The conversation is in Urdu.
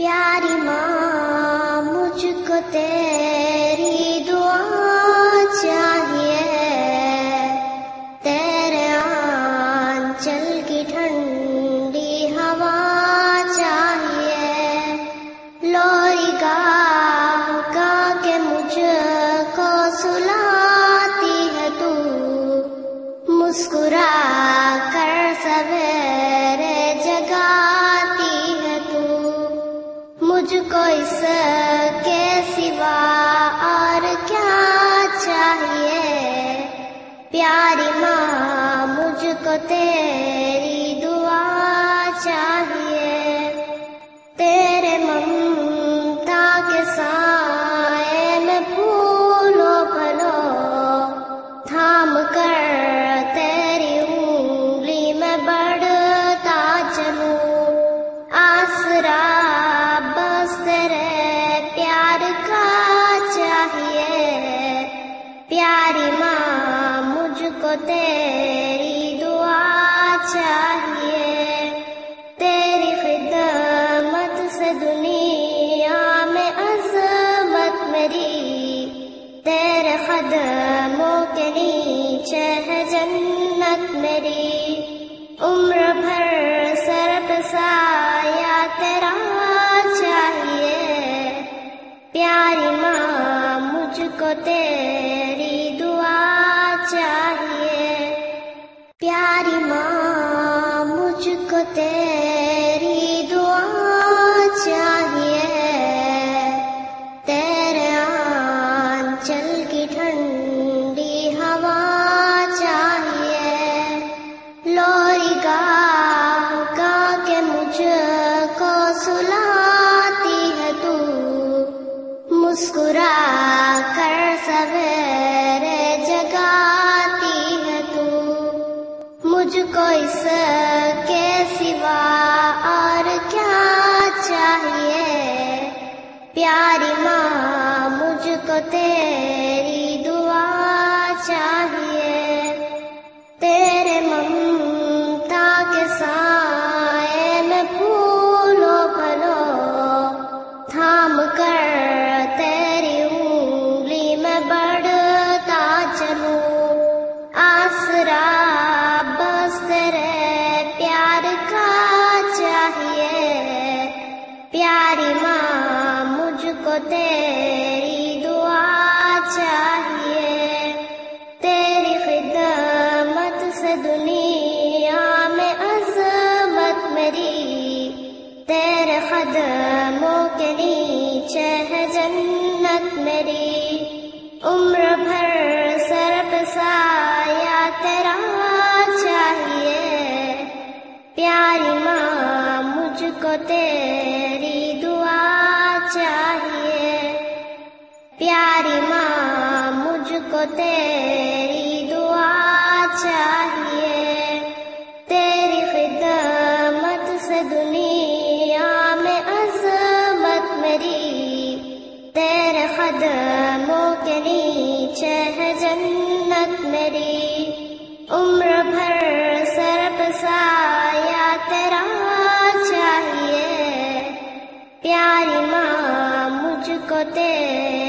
پیاری ماں مجھ کو تیری دعا چاہیے، تیرے آنچل کی ٹھنڈی ہوا چاہیے، لوری گا گا کے مجھ کو سلاتی ہے تو، مسکرا کر سویرے جگاتی ہے تو، مجھ کو اس کے سوا اور کیا چاہیے، پیاری ماں مجھ کو تیری دعا چاہیے، تیرے ممتا کے سائے میں پھولو پھلو تھام کر تیری انگلی میں بڑھتا چلوں، آسرا بس تیرے پیار کا چاہیے، پیاری ماں مجھ کو تیری دعا چاہیے، تیری خدمت سے دنیا میں عظمت میری، تیرے قدموں کے نیچے ہے جنت میری، عمر بھر سر پہ سایہ تیرا چاہیے، پیاری ماں مجھ کو تیری دعا چاہیے، پیاری ماں مجھ کو تیری دعا چاہیے، تیرے آنچل کی ٹھنڈی ہوا چاہیے، لوری گا گا کے مجھ کو سلاتی ہے تو، مسکرا کر سویرے جگاتی ہے تو، مجھ کو اس کے سوا اور کیا چاہیے، پیاری ماں مجھ کو تیری دعا چاہیے، تیرے ممتا کے سائے میں پھولو پھلو تھام کر تیری انگلی میں بڑھتا چلوں، آسرا بس تیرے پیار کا چاہیے، پیاری ماں مجھ کو تیری دعا چاہیے، تیری خدمت سے دنیا میں عظمت میری، تیرے قدموں کے نیچے ہے جنت میری، عمر بھر سر پہ سایہ تیرا چاہیے، پیاری ماں مجھ کو تیری دعا چاہیے، پیاری ماں مجھ کو تیری دعا چاہیے، تیری خدمت سے دنیا میں عظمت میری، تیرے قدموں کے نیچے ہے جنت میری، عمر بھر سر پہ سایہ تیرا چاہیے، پیاری ماں مجھ کو تیری